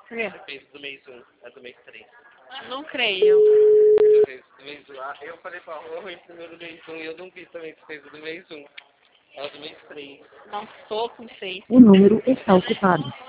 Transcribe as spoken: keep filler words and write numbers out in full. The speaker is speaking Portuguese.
É. Você fez do mês um, é do mês três. Não creio. Você fez do mês um. Ah, eu falei pra Rô em primeiro do mês um e eu não vi também que você fez do mês um. É do mês três. Não estou com seis. O número está ocupado.